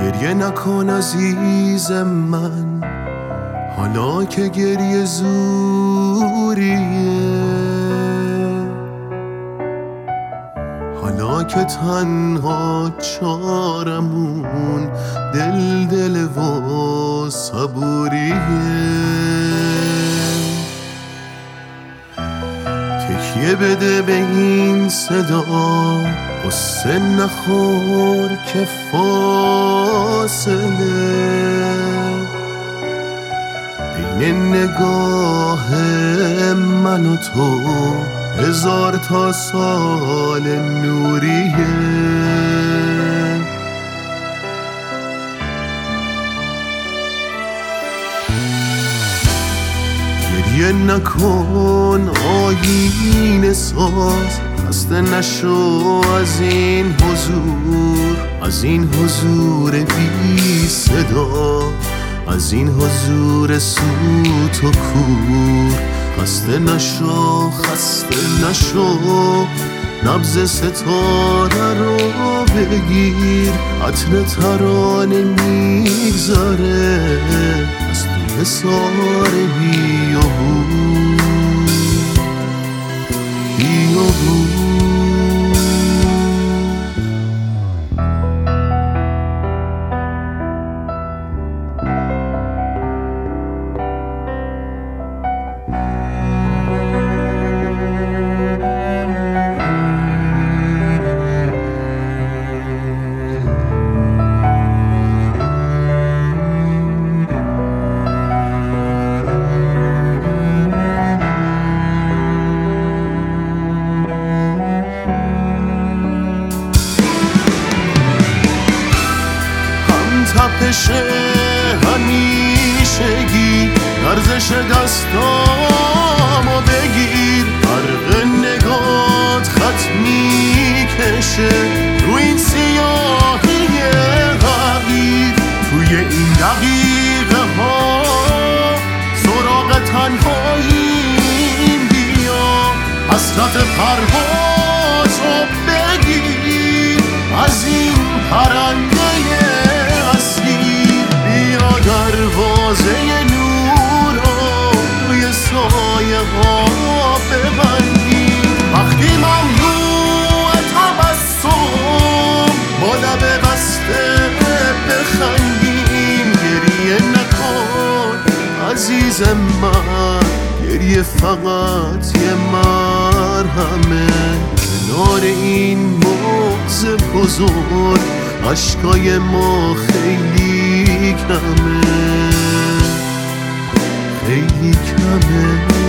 گریه نکن عزیز من، حالا که گریه زوریه، حالا که تنها چارمون دل و صبوریه. تکیه بده به این صدا، قصه نخور که فاصله بین نگاه من و تو 1000 تا سال نوریه. گریه نکن آیینه ساز، خسته نشو از این حضور، از این حضور بی صدا، از این حضور سوت و کور. خسته نشو، خسته نشو، نبض ستاره رو بگیر، عطر ترانه میگذاره از تو حصار بیابون بیابون. تپش همیشگی، ارزش دستامو بگیر، برق نگات خط میکشه رو این سیاهی غیر. توی این دقیقه ها سراغ تنهاییم، بیا حسرت پروازو بگیر از این پرنده دروازه نور رو روی سایه ها ببندیم. وقتی ممنوع تبسم با لب بسته بخندیم. گریه نکن عزیز من، گریه فقط یه مرهمه کنار این موز بزرگ. اشکای ما خیلی کمه، خیلی کمه.